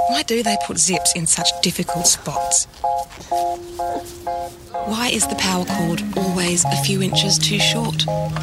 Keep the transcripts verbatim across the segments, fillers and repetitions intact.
Why do they put zips in such difficult spots? Why is the power cord always a few inches too short?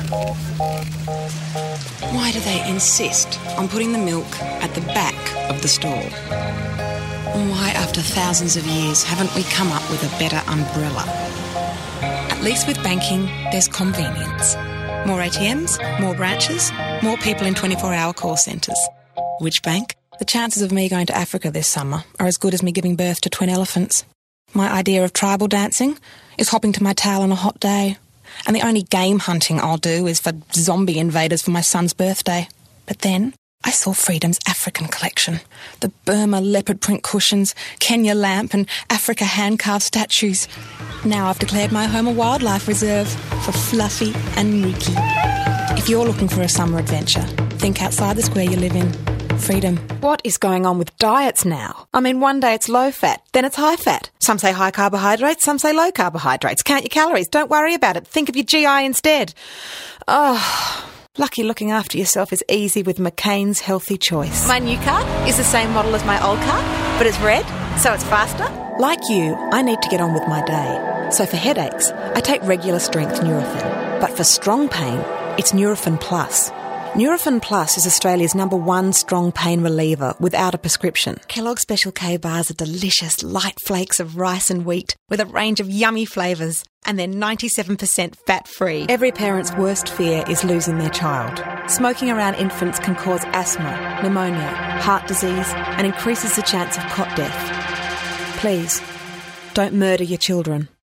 Why do they insist on putting the milk at the back of the stall? And why, after thousands of years, haven't we come up with a better umbrella? At least with banking, there's convenience. More A T Ms, more branches, more people in twenty-four hour call centres. Which bank? The chances of me going to Africa this summer are as good as me giving birth to twin elephants. My idea of tribal dancing is hopping to my towel on a hot day. And the only game hunting I'll do is for zombie invaders for my son's birthday. But then I saw Freedom's African collection. The Burma leopard print cushions, Kenya lamp and Africa hand-carved statues. Now I've declared my home a wildlife reserve for Fluffy and Rookie. If you're looking for a summer adventure, think outside the square you live in. Freedom. What is going on with diets now? I mean, one day it's low fat, then it's high fat. Some say high carbohydrates, some say low carbohydrates. Count your calories, don't worry about it. Think of your G I instead. Oh, lucky looking after yourself is easy with McCain's Healthy Choice. My new car is the same model as my old car, but it's red, so it's faster. Like you, I need to get on with my day. So for headaches, I take regular strength Nurofen. But for strong pain, it's Nurofen Plus. Nurofen Plus is Australia's number one strong pain reliever without a prescription. Kellogg's Special K bars are delicious light flakes of rice and wheat with a range of yummy flavours, and they're ninety-seven percent fat-free. Every parent's worst fear is losing their child. Smoking around infants can cause asthma, pneumonia, heart disease, and increases the chance of cot death. Please, don't murder your children.